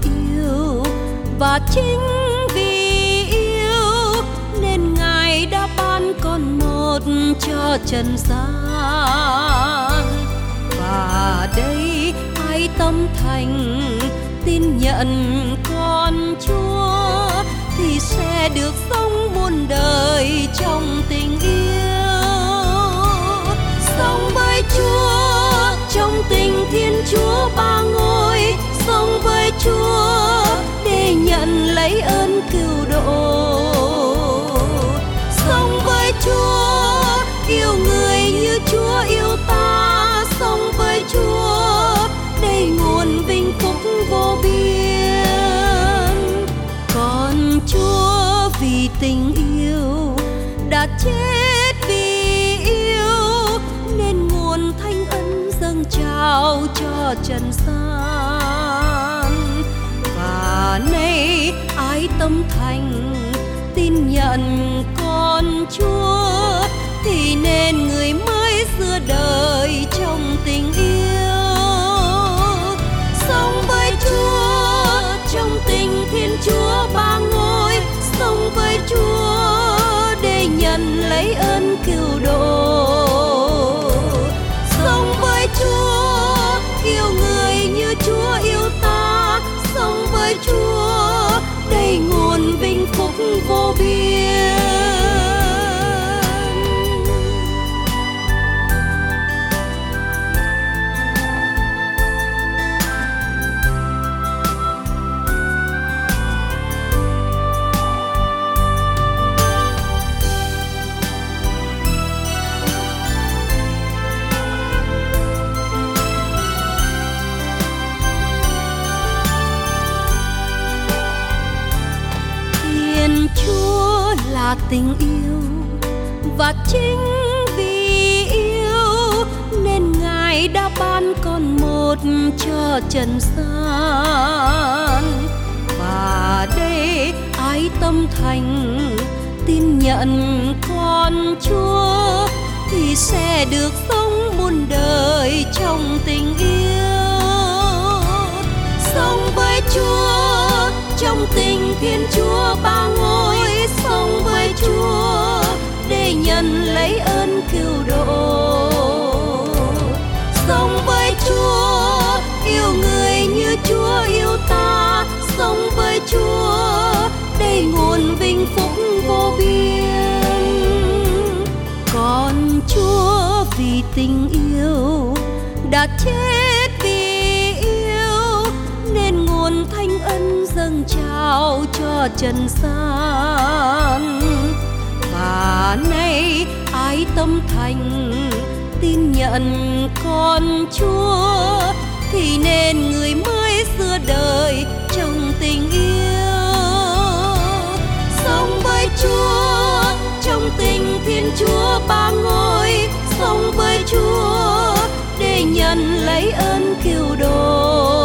yêu, và chính vì yêu nên Ngài đã ban con một cho trần gian. Và đây ai tâm thành tin nhận con Chúa thì sẽ được sống muôn đời trong tình yêu. Sống với Chúa trong tình Thiên Chúa ba ngôi, sống với Chúa để nhận lấy ơn cứu độ. Sống với Chúa yêu người như Chúa yêu ta, sống với Chúa để nguồn vinh phúc vô biên. Còn Chúa vì tình yêu đã chết vì yêu, nên nguồn thánh ân dâng trao cho trần gian. Và nay ai tâm thành tin nhận con Chúa thì nên người mới xưa đời trong tình yêu. Sống với Chúa trong tình Thiên Chúa ba ngôi, sống với Chúa để nhận lấy ơn cứu độ. Sống với Chúa yêu người như Chúa yêu ta, sống với Chúa đầy nguồn vinh phúc vô biên. Chúa là tình yêu, và chính vì yêu nên Ngài đã ban con một cho trần gian. Và đây ai tâm thành tin nhận con Chúa thì sẽ được sống muôn đời trong tình yêu. Sống với Chúa trong tình Thiên Chúa ba ngôi, sống với Chúa để nhận lấy ơn cứu độ. Sống với Chúa yêu người như Chúa yêu ta, sống với Chúa để nguồn vinh phúc vô biên. Còn Chúa vì tình yêu đã chết vì yêu, nên nguồn thánh ân dâng trao cho trần gian. Và nay ai tâm thành tin nhận con Chúa thì nên người mới xưa đời trong tình yêu. Sống với Chúa trong tình Thiên Chúa ba ngôi, sống với Chúa để nhận lấy ơn cứu độ.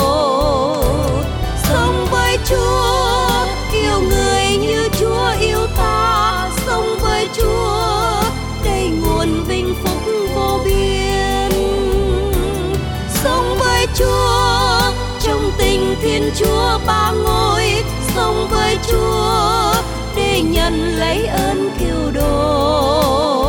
Sống với Chúa yêu người như Chúa yêu ta, sống với Chúa đầy nguồn vinh phúc vô biên. Sống với Chúa trong tình Thiên Chúa ba ngôi, sống với Chúa để nhận lấy ơn cứu độ.